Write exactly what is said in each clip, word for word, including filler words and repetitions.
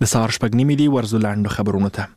د سهار شپږ نیمې دي. ورځو لاندو خبرونو ته.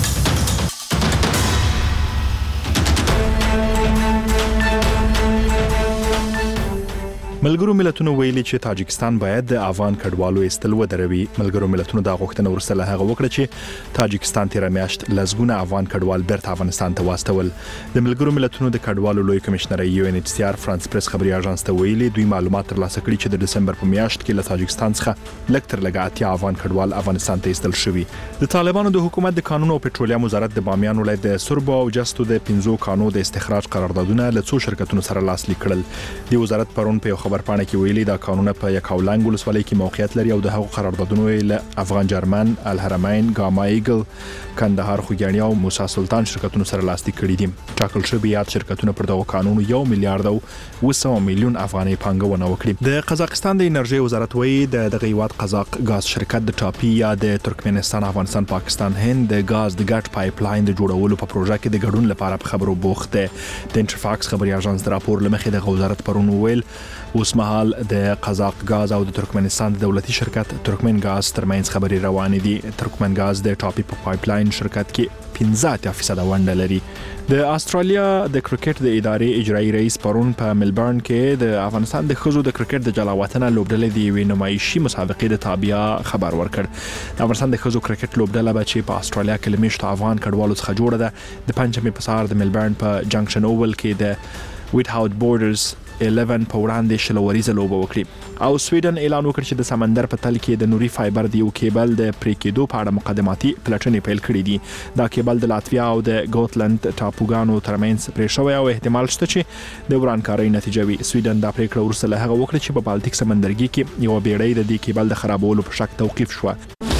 ملګرو ملتونو ویلي چې تاجکستان باید د افغان کډوالو ایستل ودروي. ملګرو ملتونو دا غوښتنه ورسره هغه وکړه چې تاجکستان تیر میاشت لزګونه افغان کډوال بیرته افغانستان ته واستول. د ملګرو ملتونو د کډوالو لوی کمشنر یو ان ایچ سی آر فرانس پریس خبري اژانس ته ویلي دوی معلومات ترلاسه کړي چې د دسمبر په میاشت کې له تاجکستان څخه لږ تر لږه اتیا افغان کډوال افغانستان ته ایستل شوي. د طالبانو د حکومت د قانون او پټرولیم وزارت د بامیان ولایت د سربو او جستو د پنځو کانو د استخراج قراردادونه له څو شرکتونو سره لاسلیک کړل. د وزارت پرون په خبر پاڼه کې ویلي دا قانون په یکاولنګ ولسوالۍ کې موقعیت لري او د هغو قراردادونو له افغان جرمن، الحرمین، ګاما ایګل، کندهار خوګیاڼي او موسی سلطان شرکتونو سره لاسلیک کړي دي. ټاکل شوی یاد شرکتونه پر دغه قانون یو میلیارډ او وسو میلیون افغاني پانګونه وکړي. د قزاقستان د انرژي وزارت وایي د دغه هیواد قزاق غاز شرکت د ټاپي یا د ترکمنستان، افغانستان، پاکستان، هند د غاز د ګاټ پایپ لاین د جوړولو په پروژه کې د ګډون لپاره په خبرو بوخت دی. د انټرفاکس خبري اژانس د راپور لمخې د وزارت پرون ویل اوس مهال د قزاق غاز او د ترکمنستان د دولتي شرکت ترکمن غاز ترمنځ خبري روانې دي. ترکمن غاز د ټاپي په پایپ لاین شرکت کې پنځه فیصد ونډه لري. د استرالیا د کرکټ د ادارې اجرایی رئیس پرون په ملبورن کې د افغانستان د خزو د کرکټ د جلاوطن لوبډلې د یوې نمایشي مسابقې د تابعیا خبر ورکړ. د افغانستان د خزو کرکټ لوبډله به چې په استرالیا کې لمشت افغان کډوالو څخه جوړه ده د پنځمې په سهار د ملبورن په جنکشن اوول کې د ویټ بورډرز الیون په وړاندې شلوریزه لوبه وکړي. او سویډن اعلان وکړ چې د سمندر په تل کې د نوري فایبر د یو کیبل د پریکېدو په اړه مقدماتي پلټنې پیل کړې دي. دا کیبل د لاتویا او د ګوتلند ټاپوګانو ترمنځ پرې شوی او احتمال شته چې د ورانکارۍ نتیجه وي. سویډن دا پریکړه ورسره هغه وکړه چې په بالټیک سمندرګي کې یو بیړۍ د دې کیبل د خرابولو په شک توقیف شو.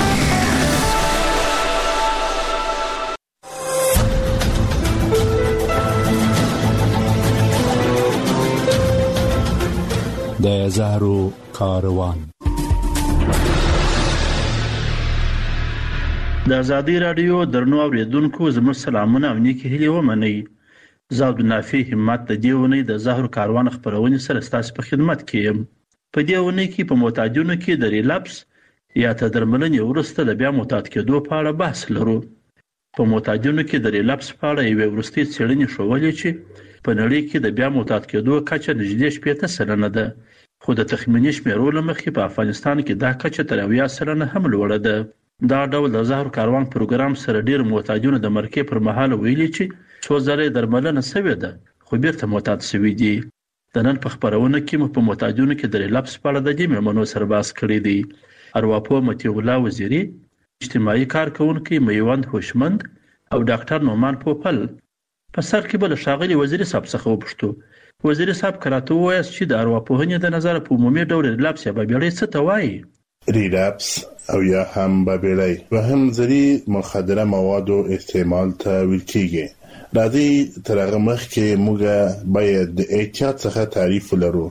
د زهرو کاروان. د ازادي رادیو درنو اوریدونکو زموږ سلامونه او نیکی هیلې ومنئ. زه عبدالنافع همت د دې ونې د زهرو کاروان خپرونې سره ستاسو په خدمت کې یم. په دې ونې کې په معتادینو کې د ریلپس یا تر درملنې وروسته د بیا معتاد کېدو په اړه بحث لرو. په معتادینو کې د ریلپس په اړه یوې وروستۍ څېړنې ښودلې چې په نړۍ کې د بیا معتاد کېدو کچه نږدې شپېته سلنه ده. خو د تخمیني شمیرو له مخې په افغانستان کې دا کچه تر اویا سلنه هم لوړه ده. دا ډول د زهرو کاروان پروګرام سره ډیر معتادینو د مرکې پر مهال ویلي چې څو ځله درملنه شوې ده خو بیرته معتاد شوي دي. د نن په خبرونه کې مو په معتادینو کې د ریلپس په اړه د دې مېرمنو سره بحث کړی دی. ارواپوه مطیع الله وزیري، اجتماعي کارکونکي میوند هوشمند او ډاکټر نومان پوپل په سر کې بل ښاغلي وزیري صاحب څخه وپوښتو. وزیري صاحب کراته وایي چې د ارواپوهنې د نظر په عمومي ډول ریلپس یا بابیړۍ څه ته وایي؟ ریلپس او یا هم بابیړۍ و هم ځری مخدره موادو استعمال ته ویل کیږي. راځي تر هغه مخکې موږ باید د احتیاط څخه تعریف ولرو.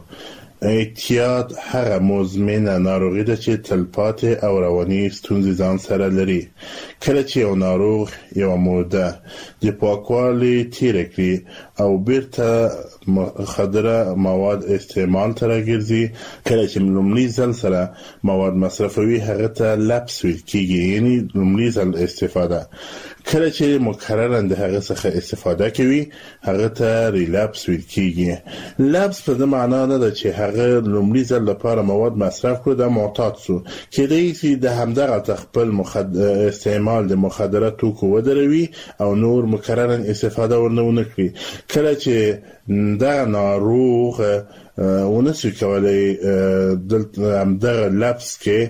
احتیاط هغه مزمنه ناروغي ده چې تلپاتې او رواني ستونزې ځان سره لري. کله چې یو ناروغ یو موده د پاکوالي تیر کړي او بیرته مخدره مواد استعمال ته راګرځي، کله چې لومړی ځل سره مواد مصرفوي هغه ته لپس ویل کیږي، یعنی لومړی ځل استفاده. کله چې مکررا د هغه څخه استفاده کوي هغه ته ریلپس ویل کیږي. لپس په دې معنی نه ده چې هغه لومړی ځل لپاره مواد مصرف کړو د معتاد سو، کېدای شي د همدغه خپل مخد... استعمال د مخدره توکو ودروي او نور مکررا استفاده ورنه کړي. کله چې دا ناروغ ونسي کولای دلته همدغه لپس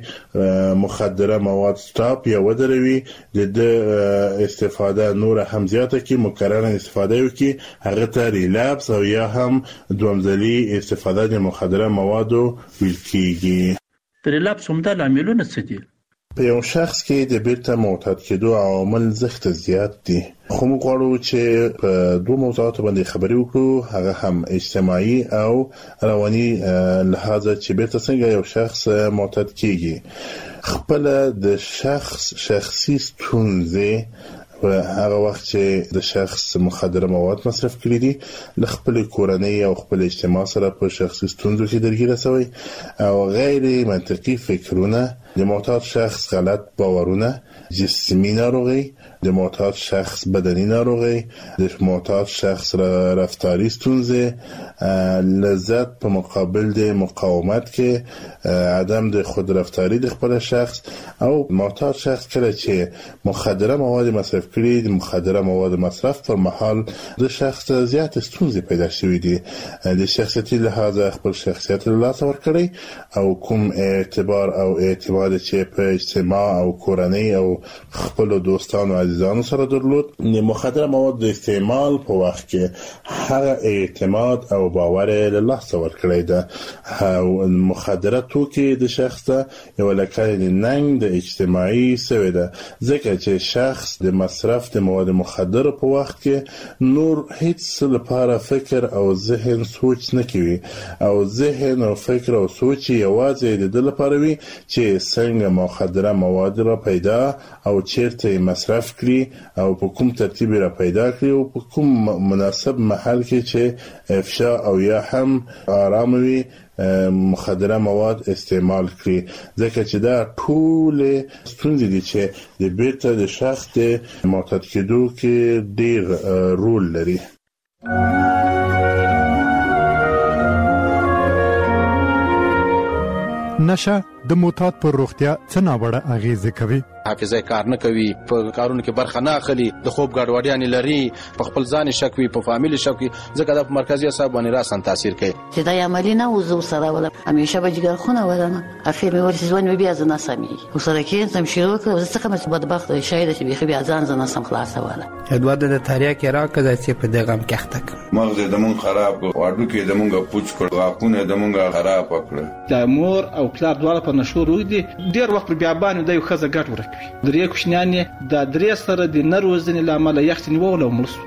کې مخدره مواد سټاپ یا ودروي د استفاده نور هم زیاته کې مکررا استفاده وکي، هغه ته ریلپس او یا هم دوامدلي استفاده د مخدره موادو ویل کیږي. ریلپس هم د لاملونو څه دي؟ په یو شخص کې د بیرته معتاد کېدو عوامل زښت زیات دي. خو موږ غواړو چې په دوه موضوعاتو باندې خبرې وکړو، هغه هم اجتماعي او رواني لحاظ چې بیرته څنګه یو شخص معتاد کیږي. خپل د شخص شخصي ستونزې و هغه وخت چې د شخص مخدره مواد مصرف کړی دي ل خپل کورنۍ او خپل اجتماع سره په شخصي ستونزو کې درګیره شوی او غیر منطقي فکرونه د معتاد شخص غلط باورونه، جسمی ناروغي، د معتاد شخص بدني ناروغي، د معتاد شخص رفتاری ستونزې، لذت په مقابل د مقاومت کې عدم د خود رفتاری د خپل شخص، او معتاد شخص کله چې مخدره مواد مصرف کړي، د مخدره مواد مصرف پر مهال د شخص زیات ستونزې پیدا شوې دي، د شخصیتي لحاظ خپل شخصیت له لاسه ورکړي او کوم اعتبار او اعتماد چې په اجتماع او کورنۍ او خپل دوستانو عزیزانو سره درلود، د مخدره مواد د استعمال په وخت کې هغه اعتماد او باور له لاسه ورکړي ده، او مخدره توکي د شخص ته یو لکه د ننګ د اجتماعي سوي ده، ځکه چې شخص د مصرف د مواد مخدره په وخت کې نور هیڅ لپاره فکر او ذهن سوچ نه کوي، او ذهن او فکر او سوچ یوازې د دې لپاره وي چې څنګه مخدره مواد را پیدا او چیرته مصرف کړي او په کوم ترتیب را پیدا کړي او په کوم مناسب محل کې چې افشا او یا هم آرام وي مخدره مواد استعمال کړي، ځکه چې دا ټول ستونزې دي چې د بیرته د شخص د معتاد کېدو کې ډېر رول لري. نشه د معتاد پر روغتیا څه ناوړه اغیزه کوي؟ حافظه کار نه کوي، په کارونو کې برخه نه اخلي، د خوب ګډوډیان لري، په خپل ځان شک وي، په فامیل شک وي، ځکه د مرکزي اعصاب باندې راسن تاثیر کوي. چې دا عملی نه وزو سره ولا همیشه به جګر خونه ولنه اخر مې ورته ځوان بیا ځنه سمي وسره کې تم شروع کړ، زه څنګه مې بدبخت شاید چې بیا بیا ځان ځنه سم خلاصه ولا ادوار د تاریخ کې راکړه چې په دغه کښتک مغز د مون خراب واډو کې د مونږه پوچ کړ، واکونه د مونږه خراب کړ. د مور او پلار دواړه په نشو روي دي، ډیر وخت بیا باندې د یو خزه ګټ ورکوي، درې کوښنانې د درې سره د نروزنې لامل یختنی وول او مرسو.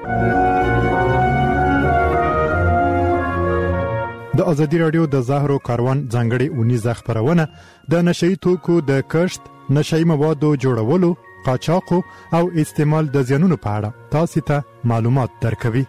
د ازادي رادیو د زهرو کاروان ځانګړي اونیزه خبرونه د نشئی توکو د کښت، نشئی موادو جوړولو، قاچاق او استعمال د زیانونو په اړه تاسو ته معلومات درکوي.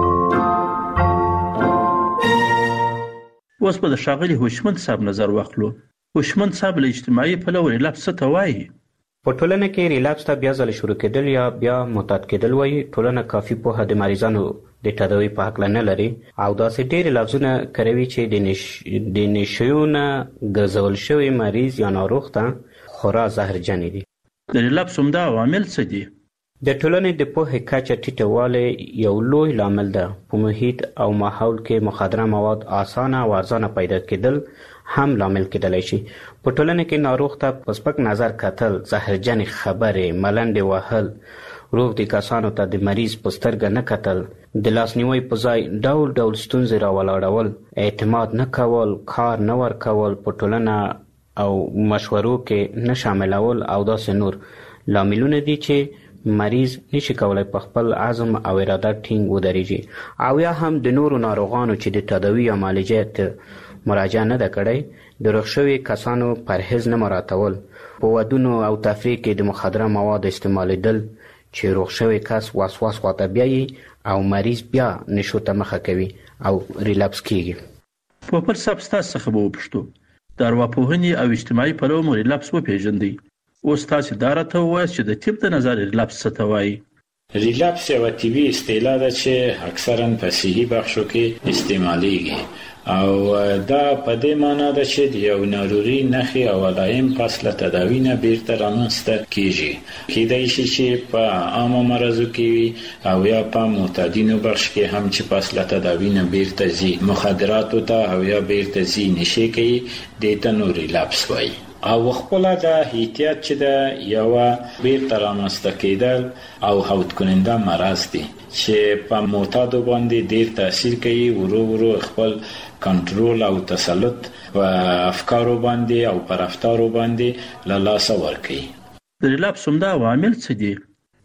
اوس په شاغلي هوشمند صاحب نظر واخلو. هوشمند صاحب له اجتماعي پلوه ریلاپس څه ته وایي؟ په ټولنه کې ریلاپس ته بیا ځل شروع کېدل یا بیا معتاد کېدل وایي. ټولنه کافي پوهه د مریضانو د تداوی په حق نه لري او داسې ډېر لفظونه کاروي چې د نش د نشيونه ګرځول شوی مریض یا ناروغ ته خورا زهرجن دي. د ریلاپس همدا عوامل څه دي؟ د ټولنې د پوهې کچه ټیټوالی یو لوی لامل ده. په محیط او ماحول کې مخدره مواد اسانه او ارزانه پیدا کېدل هم لامل کېدلی شي. په ټولنه کې ناروغ ته په سپک نظر کتل، زهرجن خبرې، ملنډې وهل، روغ دي کسانو ته د مریض په سترګه نه کتل، د لاسنیوي په ځای ډول ډول ستونزې راولاړول، اعتماد نه کول، کار نه ورکول، په ټولنه او مشورو کې نه شاملول او داسې نور لاملونه دي چې مریض نشي کولای په خپل عزم او اراده ټینګ ودرېږي. او یا هم د نورو ناروغانو چې د تداوی یا معالجې ته مراجعه نه ده کړې، د روغ شوي کسانو پرهیز نه مراعاتول، په ودونو او تفریح کې د مخدره مواد استعمالیدل چې روغ شوی کس وسواس خواته بیایي او مریض بیا نشو ته مخه کوي او ریلاپس کیږي. په پر سبستاس څخه به وپښتو د ارواپوهنې او اجتماعي پلوه مو ریلاپس وپېژندئ. اوس تاسو دا راته ووایاست چې د طب د نظر ریلاپس څه ته وایي؟ ریلاپس یوه طبي اصطلاح ده چې اکثرا په صحي بخشو کې استعمالیږي او دا په دې معنی ده چې د یو ناروغي نښې او علائم پس له تداوی نه بیرته رامنځته کیږي. کیدای شي چې په عامه مرضو کې وي او یا په معتادینو بخش کې هم چې پس له تداوی نه بیرته ځي مخدراتو ته او یا بیرته ځي نشي کوي، دې ته نو ریلاپس وایي. او خپل د احتیاط چې د یو بیرته رامنځته کېدل او هوت کننده مرض دی چې په معتادو باندې ډیر تاثیر کوي، ورو ورو خپل کنټرول او تسلط په افکارو باندې او پر رفتارو باندې له لاسه ورکوي. د ریلاپس همدا عوامل څه دي؟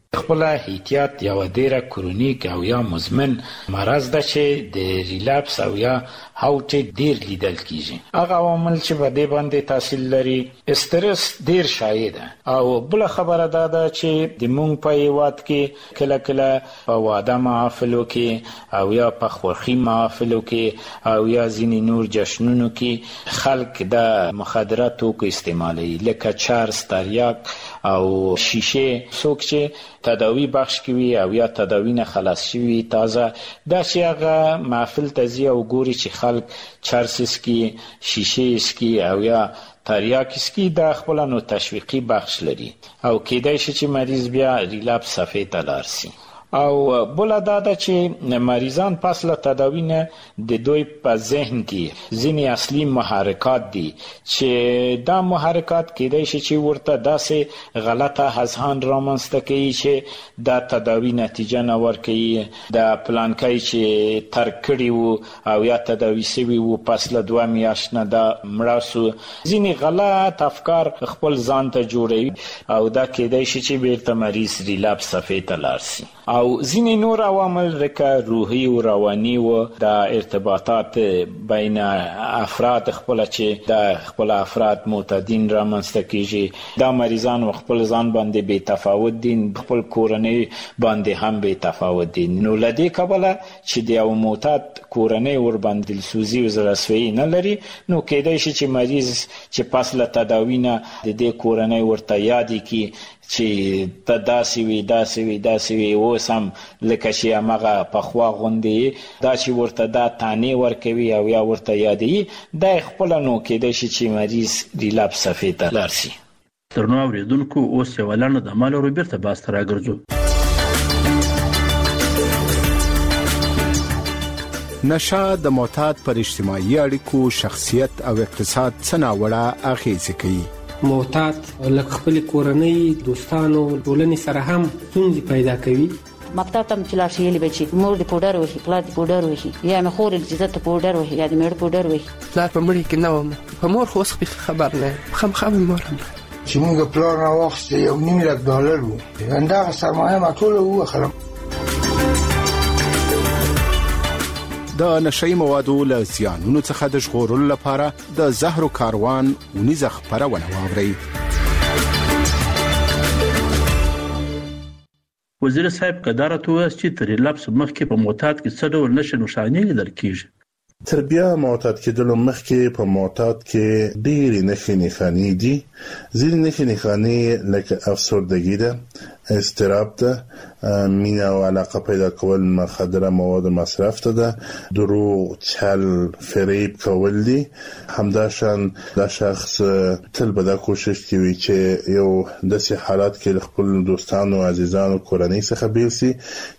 خپل احتیاط یو ډیره کرونیک او یا مزمن مرض ده چې د ریلاپس او یا هاوټ ډیر لیدل کیږي. هغه عوامل چې په دې باندې تاثیر لري، استرس ډیر شایع ده او بل خبره ده دا چې د مونږ په هیواد کې کله کله په واده محافلو کې او یا په خوښي محافلو کې او یا ځینې نور جشنونو کې خلک د مخدره توکو استعمالوي لکه چرس، تریاک او شیشه. څوک چې تداوی بخش کوي او یا تداوی نه خلاص شوی تازه دا چې هغه محفل ته ځي او ګوري چې خلک چرس اسکي، شیشه اسکي او یا تریاک اسکي، دا خپل نو تشویقي بخش لري او کېدای شي چې مریض بیا ریلاپس صفحې ته لاړ شي. او بل دا ده چې مریضان پس له تداوی نه د دوی په ذهن کې ځینې اصلي محرکات دي چې دا محرکات کېدای شي چې ورته داسې غلطه اذهان رامنځته کوي چې دا تداوی نتیجه نه ورکوي، د پلانکۍ چې ترک کړي وو او یا تداوی شوي وو پس له دوه میاشت نه دا مړه سو. ځینې غلط افکار خپل ځان ته جوړوي او دا کېدای شي چې بیرته مریض ریلاپس صفحې ته لاړ شي. او ځینې نور عوامل لکه روحي او رواني و د ارتباطات بین افراد خپل چې د خپل افراد معتادین رامنځته کیږي، دا مریضان خپل ځان باندې بې تفاوت دي، خپل کورنۍ باندې هم بې تفاوت دي. نو لدې کبله چې د یو معتاد کورنۍ ور باندې دلسوزي او زړهسوي نه لري، نو کېدای شي چې مریض چې پس له تداوی نه د دې کورنۍ ورته یادې کی چې ته داسې وي داسې وي داسې وي، اوس هم لکه چې همغه پخوا غوندې دا چې ورته دا تانې ورکوي او یا ورته یادوي، دا خپله نو کېدای شي چې مریض ریلاپس صفحې ته لاړ شي. درنو اورېدونکو، اوس یوه لنډه دمه لرو، بیرته باز ته راګرځو. نشه د معتاد پر اجتماعي اړیکو، شخصیت او اقتصاد څه ناوړه اغېزې کوي. معتاد لکه خپل کورنۍ، دوستانو، ټولنې سره هم ستونزې پیدا کوي. مکتب ته چې لاړ شي یلی بچي مور دې پوډر وهي، پلار دې پوډر وهي، یا مې خور دې عزت پوډر وهي، یا دې مېړه پوډر وهي. پلار په مړي کې نه وم، په مور خو اوس خبر نه خامخا مې مور هم چې موږ پلار راواخیستې یو نیم لک ډالر وو، همدغه سرمایه ما ټوله ووخلم. د نشئی موادو له زیانونو څخه د ژغورلو لپاره د زهرو کاروان ونیزه خپرونه واورئ. وزیر صاحب قدرت وایي چې تر ریلاپس مخکې په معتاد کې څه ډول نښې نښانې لیدل کیږي؟ تر بیا معتاد کېدلو مخکې په معتاد کې ډېرې نښې نښانې دي. ځینې نښې نښانې لکه افسردګي ده، اضطراب ده، مینه او علاقه پیدا کول مخدره مواد مصرف ته ده، دروغ، چل، فریب کول دي. همداشان دا شخص تل به دا کوشش کوي چې یو داسې حالات کې خپل دوستانو، عزیزانو، کورنۍ څخه بیل شي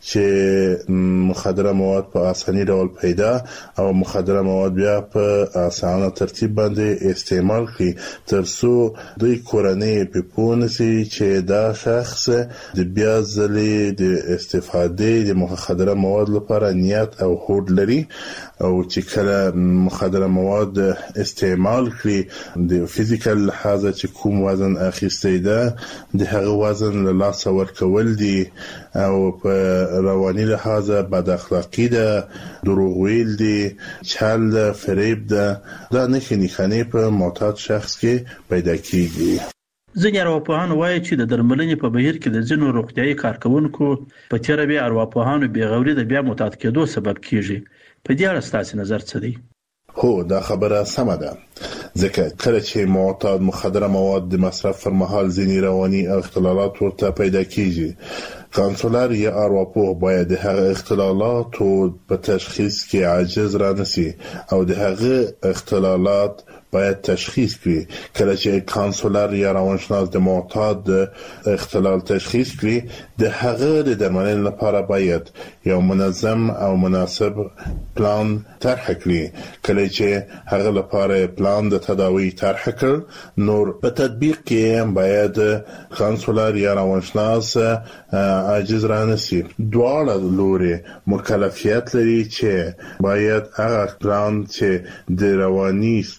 چې مخدره مواد په اساني ډول پیدا او مخدره مواد بیا په اسانه ترتیب باندې استعمال کړي، ترڅو دوی کورنۍ په پونه سي چې دا شخص د بیا ځلې د استفادې د مخدره مواد لپاره نیت او هوډ لري، او چې کله مخدره مواد استعمال کړي د فزیکل لحاظه چې کوم وزن اخیستی ده د هغه وزن له لاسه ورکول دي، او په رواني لحاظه بد اخلاقی ده، دروغ ویل دي، چل ده، فریب ده. دا نښې نښانې په معتاد شخص کې پیدا کیږي. ځینې ارواپوهان وایي چې د درملنې په بهیر کې د ځینو روغتیايي کارکوونکو په تېره بیا ارواپوهانو بېغوري د بیا معتاد کېدو سبب کیږي. په دې اړه ستاسو نظر څه دی؟ هو دا خبره سمه ده، ځکه کله چې معتاد مخدره مواد د مصرف پر مهال ځینې رواني اختلالات ورته پیدا کیږي، کانسولر یا ارواپوه باید د هغه اختلالات په تشخیص کې عاجز را نشي او د هغه اختلالات باید تشخیص کړي. کله چې کانسولر یا روانشناس د معتاد اختلال تشخیص کړي، د هغه د درملنې لپاره باید یو منظم او مناسب پلان طرح کړي. کله چې هغه لپاره پلان د تداوی طرح کړ، نور په تطبیق کې باید کانسولر یا روانشناس عاجز را نشي. دواړه لوري مکلفیت لري چې باید هغه پلان چې د رواني ستونزو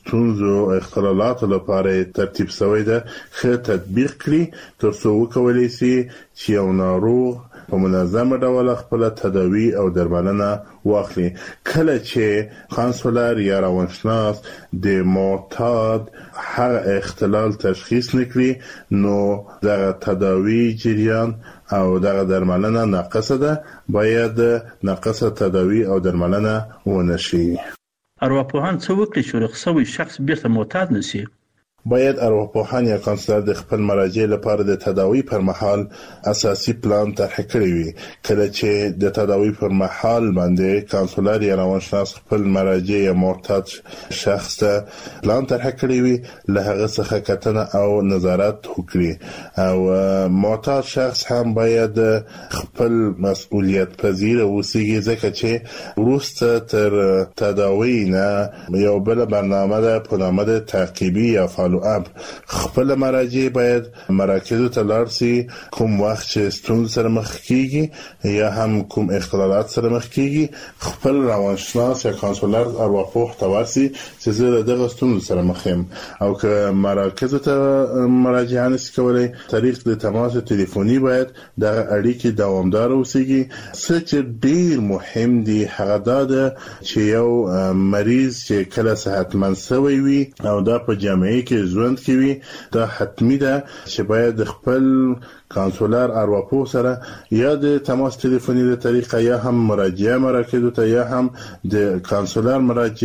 ټولنیزو اختلالاتو لپاره ترتیب شوی ده ښه تطبیق کړي ترڅو وکولای شي چې یو ناروغ په منظمه ډول خپل تداوی او درملنه واخلي. کله چې کانسولر یا روانشناس د معتاد هغه اختلال تشخیص نکړي نو دغه تداوی جریان او دغه درملنه ناقصه ده، باید ناقصه تداوی او درملنه ونشي. ارواپوهان څه وکړي چې رخصوي شخص بیرته معتاد نشي؟ باید ارواپوهان یا کانسلر د خپل مراجع لپاره د تداوی پر مهال اساسي پلان طرح کړی وي. کله چې د تداوی پر مهال باندې کانسلر یا روانشناس خپل مراجع یا معتاد شخص ته پلان طرح کړی وي، له هغه څخه کتنه او نظارت وکړي او معتاد شخص هم باید خپل مسؤلیت پذیر اوسیږي، ځکه چې وروسته تر تداوی نه یو بل برنامه ده په نامه د تعقیبي یا اب خپل مراجع باید مراکزو ته لاړ شي کوم وخت چې ستونزې سره مخ کیږي یا هم کوم اختلالات سره مخ کیږي، خپل روانشناس یا کانسولر ارواپوه ته ورسي چې زه دغه ستونزې سره مخ یم. او که مراکزو ته مراجعه نشي کولای، طریق د تماس تلیفوني باید دغه اړیکې دوامدار اوسيږي. څه چې ډیر مهم دی هغه دا ده چې یو مریض چې کله صحتمند شوی وي او دا په جامعه کې ژوند کوي، دا حتمی ده چې باید خپل کانسولر ارواپوه سره یا د تماس تلیفوني له طریقه یا هم مراجعه مراکزو ته یا هم د کانسولر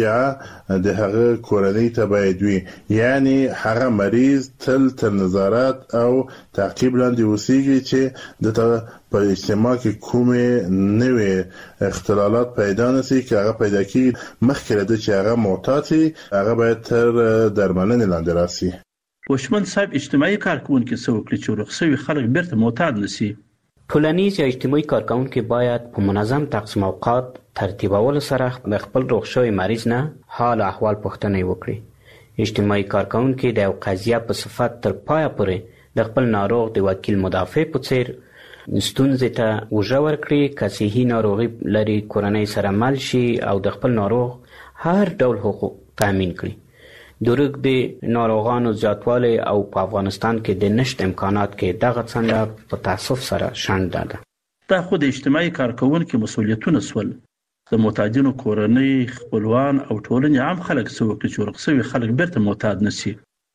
مراجعه د هغه کورنۍ ته باید وي. یعنی هغه مریض تل تر نظارت او تعقیب لاندې اوسېږي چې د په اجتماع کې کومې نوې اختلالات پیدا نشي. که هغه پیدا کیږي مخکې له چې هغه معتاد شي، هغه باید تر درملنې لاندې راسي. وشمن صاحب اجتماعي کارکونکي څه وکړي چې رخصوي خلک بیرته معتاد نشي؟ ټولنیز یا اجتماعي کارکونکي باید په منظم تقسیم اوقات ترتیبول سره د خپل رخصوي مریض نه حال احوال پوښتنه وکړي. اجتماعي کارکونکي د یو قضیه په صفت تر پایه پورې د خپل ناروغ د وکیل مدافع په څیر ستونزې ته وژه ورکړي. که صحي ناروغي لري کورنۍ سره مل شي او د خپل ناروغ هر ډول حقوق تامین کړي. درک د ناروغانو زیاتوالی او په افغانستان کې د نشت امکانات کې دغه څنګه په تاسف سره شنډه ده. دا خو د اجتماعي کارکونکو مسؤلیتونه سول. د معتادینو کورنۍ، خپلوان او ټولنې عام خلک څه وکړي چې رخصوي خلک بیرته معتاد نشي؟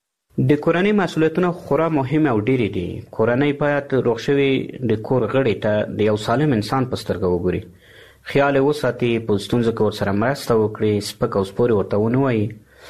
د کورنۍ مسؤلیتونه خورا مهم او ډېر دي. کورنۍ باید رخصوي د کور غړي ته د یو سالم انسان په سترګه وګوري، خیال وساتي، په ستونزو کې ورسره مرسته وکړي، سپک او سپورې ورته ونه وایي،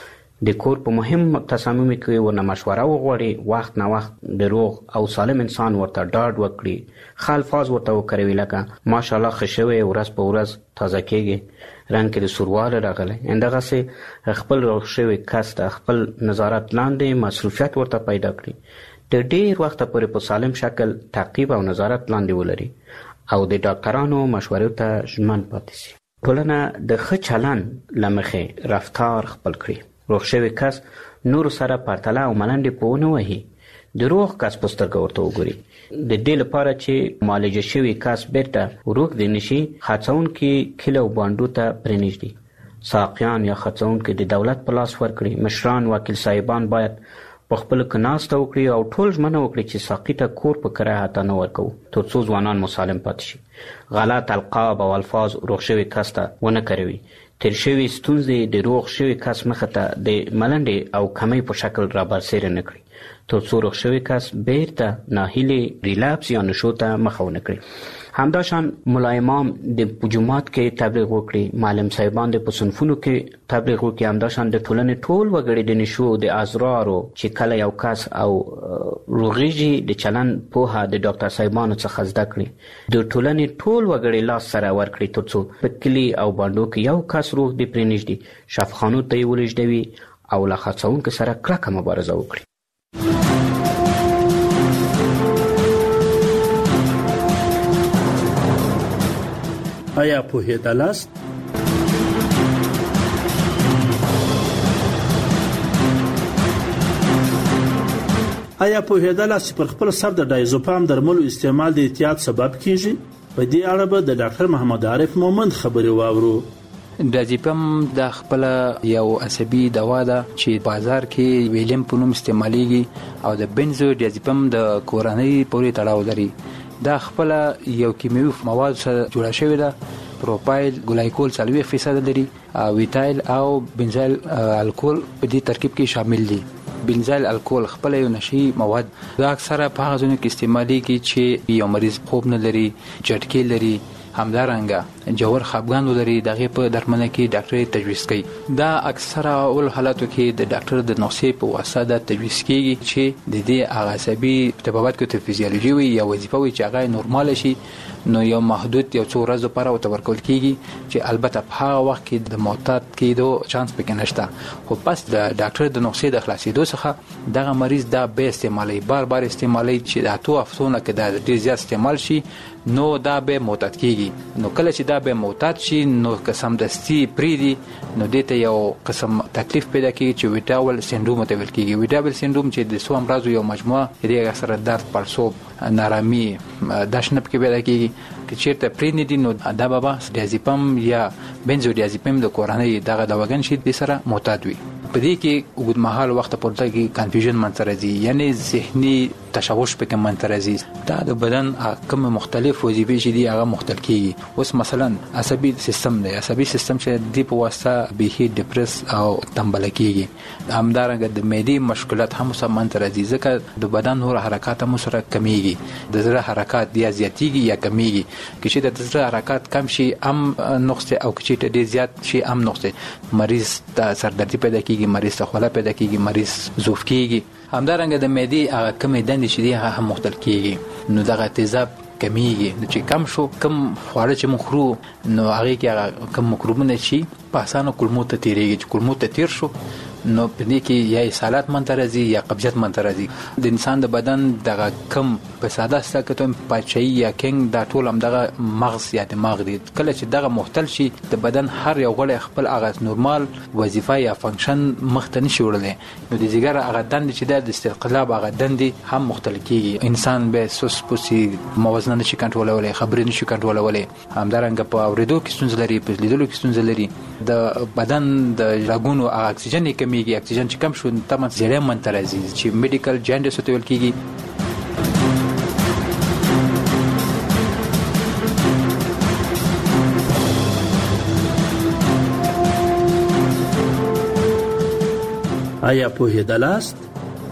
د کور په مهم تصامیمو کې ورنه مشوره وغواړي، وخت نه وخت د روغ او سالم انسان ورته ډاډ وکړي، ښه الفاظ ورته وکاروي لکه ماشاءالله ښه شوی، ورځ په ورځ تازه کېږي، رنګ کې د سورواله راغلی. همدغسې خپل روغ شوي کس ته خپل نظارت لاندې مصروفیت ورته پیدا کړي، د ډېر وخته پورې په سالم شکل تعقیب او نظارت لاندې ولري او د ډاکټرانو مشورو ته ژمن پاتې شي. ټولنه د ښه چلند له مخې رفتار خپل کړي. روغ شوی کس نور سره پرتله او ملنډې په ونه وهي، د روغ کس په سترګه ورته وګوري. د دې لپاره چې معالجه شوی کس بیرته روغ دی نشي، خرڅونکي کیله او بانډو ته پرېنږدي، ساقیان یا خرڅونکي د دولت په لاس ورکړي. مشران، وکیل صاحبان باید په خپل کې ناسته وکړي او ټول ژمنه وکړي چې ساقي ته کور په کرایه حتی نه ورکوو، تر څو ځوانان مسالم پاتې شي. غلط القاب او الفاظ روغ شوي کس ته ونه کاروي. تیر شوي ستونزې د روغ شوي کس مخه ته د ملنډې او کمی په شکل رابرسېره نه کړي، تر څو روغ شوي کس بیرته ناهیلې ریلاپس یا نشو ته مخه ونه کړي. همداشان ملا امام د جومات کې تبلیغ وکړي، معلم صاحبان د په صنفونو کې تبلیغ وکړي. همداشان د ټولنې ټول وګړي د نشو د ازرارو چې کله یو کس او روغېږي د چلند پوهه د ډاکټر صاحبانو څخه زده کړي. د ټولنې ټول وګړي لاس سره ورکړي تر څو په کلي او بانډو کې یو کس روغ دی پرېنږدي، شفاخانو ته یې ولېږدوي او له خرڅونکو سره کلکه مبارزه وکړي. آیا پوهېدلاست؟ آیا پوهېدلاست چې پر خپل سر د ډایزوپام درملو استعمال د احتیاط سبب کیږي؟ په دې اړه به د ډاکټر محمد عارف مومند خبرې واورو. ډیازیپم د خپل یو عصبي دوا ده چې بازار کې ویلیم په نوم استعماليږي او د بنزو ډیازیپم د کورنۍ پورې تړاو لري. دا خپل یو کیمیاوي مواد سره جوړه شوی ده. پروپایل ګلایکول څلوي فیصد لري او ویتایل او بنزایل الکول په دې ترکیب کې شامل دي. بنزایل الکول خپل یو نشي مواد دا اکثره په هغه ځینو کې استعماليږي چې یو مریض خوب نه لري، جټکې لري، همدارنګه جوړ خپګان ولري. دغه په درملنه کې ډاکټر تجویز کوي. دا اکثره اول حالاتو کې د ډاکټر د نسخې په واسطه د تجویز کیږي چې د دې عصبي طبابت کې د فزیولوژي وي یا وظیفه وي چې هغه نورمال شي. نو یو محدود یو څو ورځې لپاره او تورکول کیږي چې البته په هغه وخت کې د معتاد کېدو چانس پکې نشته. خو پس د ډاکټر د نسخې د خلاصېدو څخه دغه مریض دا به استعمالي بار بار استعمالي چې د اتو هفتونه کې د ډیر زیات استعمال شي نو دا به معتاد کیږي. نو کله چې دا به معتاد شي نو قسم دستی پریدي نو دته یو قسم تکلیف پیدا کیږي چې ویټاول سندروم ته ویل کیږي. ویټاول سندروم چې د سو امراض یو مجموعه دی سره درد، پړسوب، نارامي، داشنب کې پیدا کیږي. چې چیرته پرې دي نو دا بابا ډیازیپم یا بنزو ډیازیپم د کورنۍ دغه دواګان شي د سره معتاد وي. په دې کې اوږد مهال وخت پورته کې کنفیوژن منځ یعنی ذهني تشوش پکې منځ راځي. دا د بدن کوم مختلف وظیفې چې دي هغه مختلف کیږي. اوس مثلا عصبي سیستم دی، عصبي سیستم چې د په واسطه به ډیپرس او تنبل کیږي. همدارنګه د معدې مشکلات هم سم منځ راځي ځکه د بدن نور حرکات هم سره کمیږي. د زړه حرکات یا زیاتیږي یا کمیږي. چې د زړه حرکات کم شي ام نقص او چې ډیر زیات شي ام نقص. مریض ته سردردي پیدا کیږي، مریض ته خوله پیدا کیږي، مریض زوف کیږي. همدارنګه د معدې هغه کمې دندې چې دي هغه هم مختل کیږي. نو دغه تیزاب کمیږي. نو چې کم شو کم خواړه چې مونږ خورو نو هغه کې کم مکروبونه شي په اسانه کولمو ته تیریږي. چې کولمو ته تیر شو نو په دې کې یا اسهالات منترزي یا قبضیت منترزي. د انسان د بدن دغه کم په ساده ستکتون پچای یا کینګ دا ټول هم دغه مغز یا دماغ دي. کله چې دغه مختل شي د بدن هر یو غړی خپل هغه نورمال وظیفه یا فنکشن مخته نشي وړلی. نو د ځګر هغه دند چې د استقلاب هغه دندې هم مختل کیږي. انسان به سوس پوسی موازنه نشي کنټرولولای، خبرې نشي کنټرولولای. همدارنګه په اوریدو کې ستونزې لري، په لیدلو کې ستونزې لري. د بدن د رګونو اکسیجن کې کمیږي. اکسیجن چې کم شو تمه زړه منترزي چې میډیکل جاندیس ته ویل کیږي. آیا پوهیدلاست؟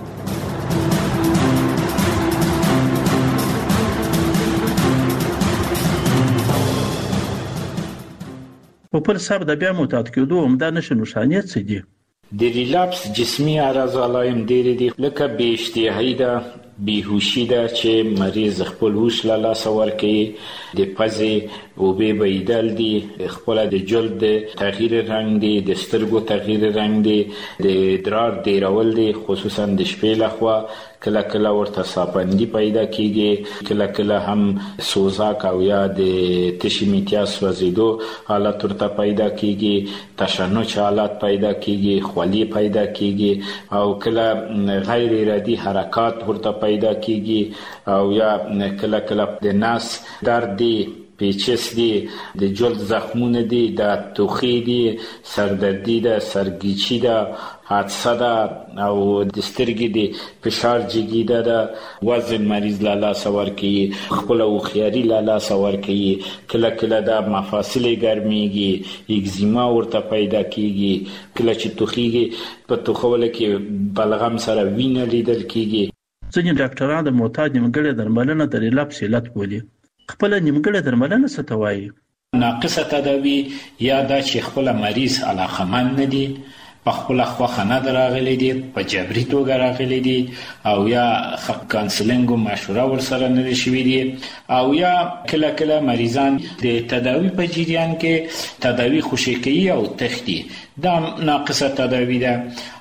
په پر سب د بیا معتاد کېدو عمده نښې نښانې څه دي؟ د ریلپس جسمي اعراض علائم ډېرې دي لکه بې اشتهایي ده، بیهوشي ده چې مریض خپل هوش له لاسه ورکوي، د پزې اوبې بهیدل دي، خپله د جلد د تغییر رنګ دی، د سترګو تغییر رنګ دی، د ادرار ډیرول دی خصوصا د شپې لخوا. کله کله ورته ساپندي پیدا کیږي، کله کله هم سوزاک او یا د تشی میتیا سوځیدو حالت ورته پیدا کیږي، تشنج حالت پیدا کیږي، خولي پیدا کیږي او کله غیر ارادي حرکات ورته پیدا کیږي او یا کله کله د ناس درد دی، پیچس دی، د جلد زخمونه دی، د توخی دی، سردردی ده، سرگیچی ده، حادثه ده او د سترګې دی فشار جګیده ده، وزن مریض له لاسه ورکوي، خپله هوښیاري له لاسه ورکوي، کله کله د مفاصلې ګرمیږي، اگزیما ورته پیدا کیږي، کله چې توخیږي په توخولو کې بلغم سره وینه لیدل کیږي. ځینې ډاکټران د معتاد نیمګړې درملنه د ریلپس علت بولي. خپل نیمګړې درملنه څه ته وایي؟ ناقصه تداوی یا دا چې خپل مریض علاقمند نه دي، په خپل خوخه نه راغلي دي، په جبري توګه راغلي دي او یا کانسلینګ او مشوره ورسره نه شوي دي او یا کله کله مریضان د تداوی په جریان کې تداوی خوشی کوي او تختی. دا ناقصه تداوی ده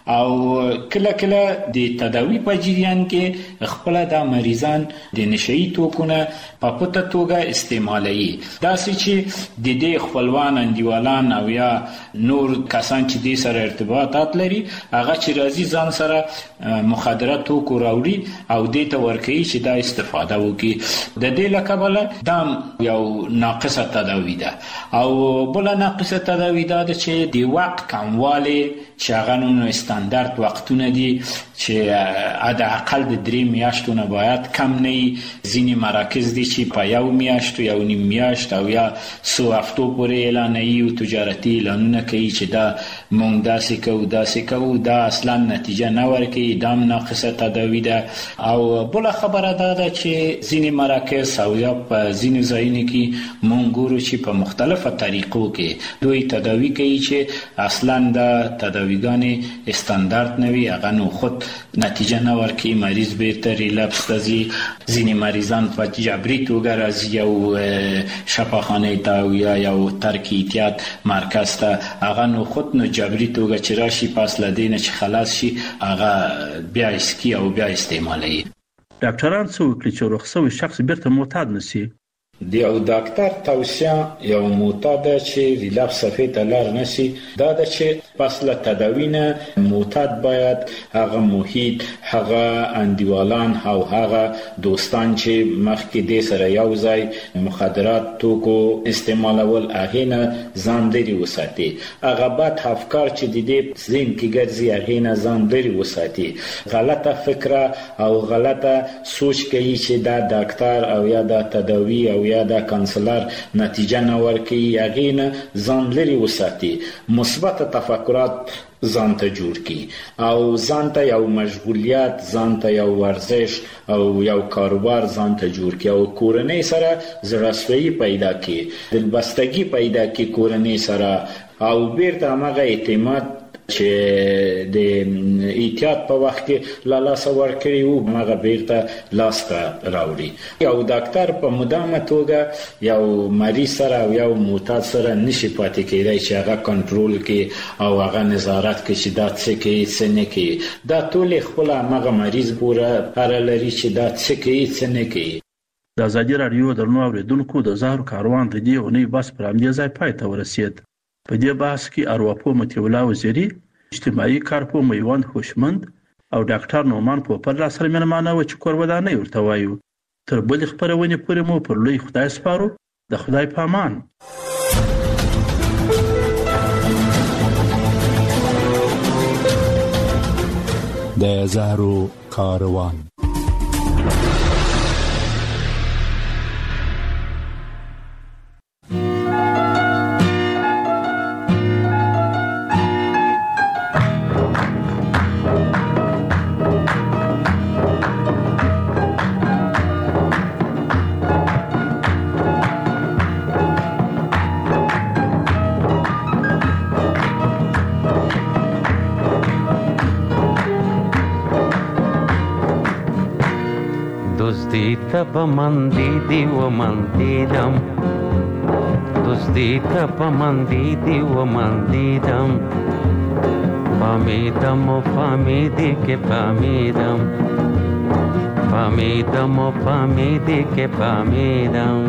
او کله کله د تداوی په جریان کې خپل د مریضان د نشئی توکونه په پټه توګه استعمالوي، داسې چې د دې خپلوان انډیوالان او یا نور کسان چې د سره ارتباطات لري هغه چې راځي ځان سره مخدره توکو راوړي او دې ته ورکوي چې دا استفاده وکړي. د دې له کبله دا یو ناقصه تداوی ده. او بل ناقصه تداوی ده چې د وخت کموالی چې هغه نو استاندارد وختونه دي چې حداقل د درې میاشتو نه باید کم نه وي. ځینې مراکز دي چې په یو میاشت یا نیم میاشت او یا څو هفتو پورې اعلانوي او تجارتي اعلانونه کوي چې دا مونږ داسې کوو داسې کوو، دا اصلا نتیجه نه ورکوي. دا هم ناقصه تداوی ده. او بله خبره دا ده چې ځینې مراکز او یا په ځینې ځایونو کې مونږ ګورو چې په مختلفه طریقو کې دوی تداوی کوي چې اصلا دا تداویګانې استاندارد نه وي، هغه نو خود نتیجه نه ورکوي. مریض بیرته ریلپس ته ځي، ځینې مریضان په جبري توګه راځي یو شفاخانه ته یا یو ترک احتیاط مرکز ته، هغه نو خود نو جبري توګه چې راشي پس له دې نه چې خلاص شي هغه بیا اسکی او بیا استعمالوي. ډاکټران څه وکړي چې روغ شوی شخص بیرته معتاد نشي؟ د یو ډاکټر توصیه یو معتاد چې ریلپس صفحې ته لاړ نشي دا ده چې پس له تداوی نه معتاد باید هغه محیط، هغه انډیوالان او هغه دوستان چې مخکې دې سره یو ځای مخدرات توکو استعمالول هغې نه ځان لرې وساتي. هغه بد افکار چې د دې ذهن کې ګرځي هغې نه ځان لرې وساتي. غلطه فکره او غلطه سوچ کوي چې دا ډاکټر او یا دا تداوی او یا دا کانسلر نتیجه نه ورکوي، هغې نه ځان لرې وساتي. مثبت تفکرات ځان ته جوړ کړي او ځان ته یو مشغولیت، ځان ته یو ورزش او یو کاروبار ځان ته جوړ کړي او کورنۍ سره زړه‌سویي پیدا کړي، دلبستګي پیدا کړي کورنۍ سره او بیرته همغه اعتماد چې د احتیاط په وخت کې لا لاسه ورکړي وو هغه بیرته لاس ته راوړي. یو ډاکټر په مدامه توګه یو مریض سره او یو معتاد سره نشي پاتې کېدای چې هغه کنټرول کړي او هغه نظارت کړي چې دا څه کوي څه نه کوي. دا ټول خپل هغه مریض پوره اړه لري چې دا څه کوي څه نه کوي. د ازادي راډیو درنو اوریدونکو د زهرو کاروان د دې اونۍ بس پر همدې ځای پای ته ورسید. په دې بحث کې ارواپوه مطیع الله وزیري، اجتماعي کارپوه میوند هوشمند او ډاکټر نومان پوپل را سره مېلمانه وو چې کور ودانۍ ورته وایو. تر بلې خپرونې پورې مو پر لوی خدای سپارو. د خدای په امان. د زهرو کاروان. تب من دیدی و من دیدم، دوستی تب من دیدی و من دیدم، فهمیدم و فهمیدی که فهمیدم، فهمیدم و فهمیدی که فهمیدم.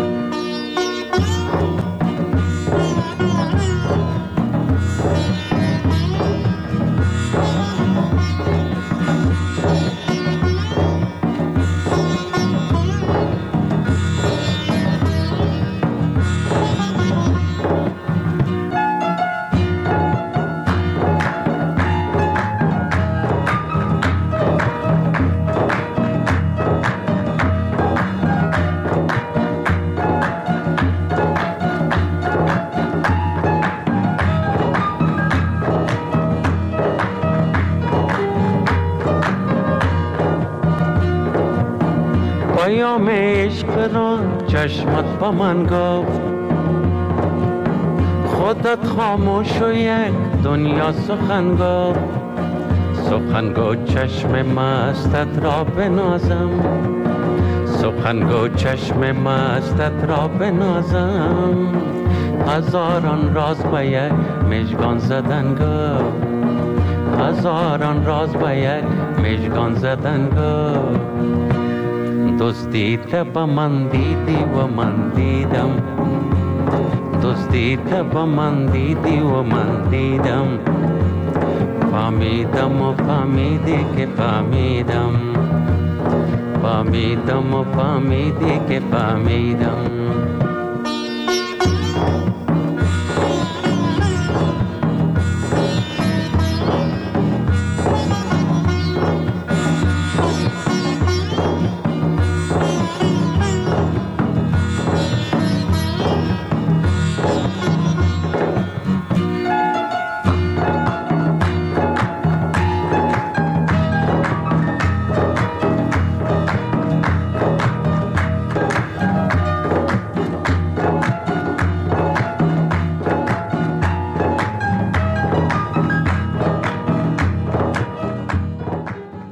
پیام عشق را چشمت با من گفت، خودت خاموش و یک دنیا سخن گفت. سخن گو چشم مستت را بنازم، سخن گو چشم مستت را بنازم. هزاران راز به یک مژگان زدن گفت، هزاران راز به یک مژگان زدن گفت دوستی به من دیدی و من دیدم دوستی به من دیدی و من دیدم فهمیدم و فهمیدی که فهمیدم فهمیدم و فهمیدی که فهمیدم